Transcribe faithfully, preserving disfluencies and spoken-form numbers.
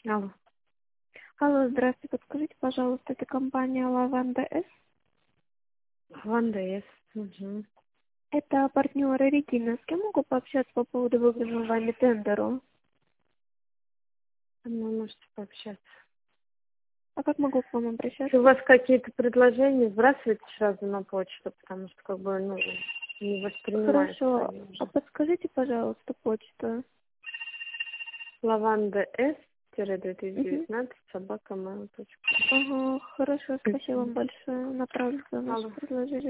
Алло. Алло, здравствуйте. Подскажите, пожалуйста, это компания Лаванда С? Лаванда С. Угу. Это партнеры Регина. С кем могу пообщаться по поводу выигранного вами тендеру? Ну, можете пообщаться. А как могу к вам Если обращаться? у вас какие-то предложения, сбрасывайте сразу на почту, потому что как бы, ну, не воспринимается Хорошо. они А уже. подскажите, пожалуйста, почту. Лаванда С две тысячи Угу. девятнадцать собака mail точка Ага, хорошо. ком. Спасибо вам большое. Направлю свое наше Алло. предложение.